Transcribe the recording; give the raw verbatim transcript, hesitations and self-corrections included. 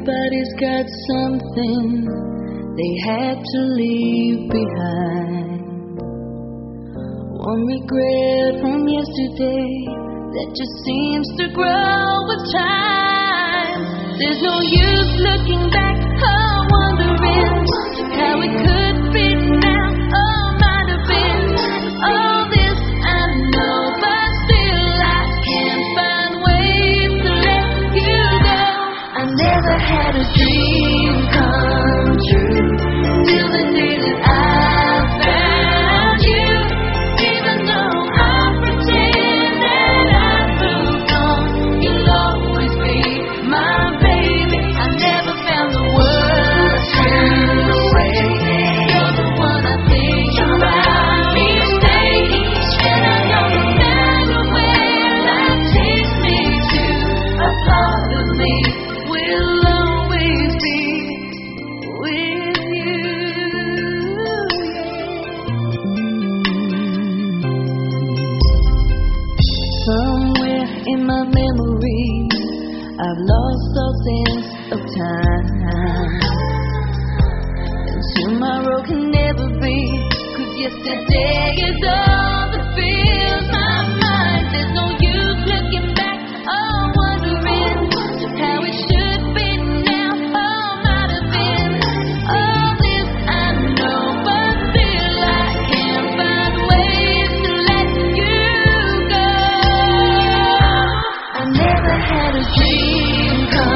Everybody's got something they had to leave behind. One regret from yesterday that just seems to grow with time. There's no use looking back or wondering how it could be now or might have been. All this I know, but still I can't find ways to let you go. I never had a dream come true till the day that I found you. Even though I pretend that I've moved on, you'll always be my baby. I never found the words to say. You're the one I think about each day, and I know no matter where life takes me to, a part of me will always be with you. Somewhere in my memory, I've lost all sense of time, and tomorrow can never be, 'cause yesterday is all that fills my mind. There's no use looking back or wondering how it should be now or might have been. All this I know, but still I can't find ways to let you go. I never had a dream come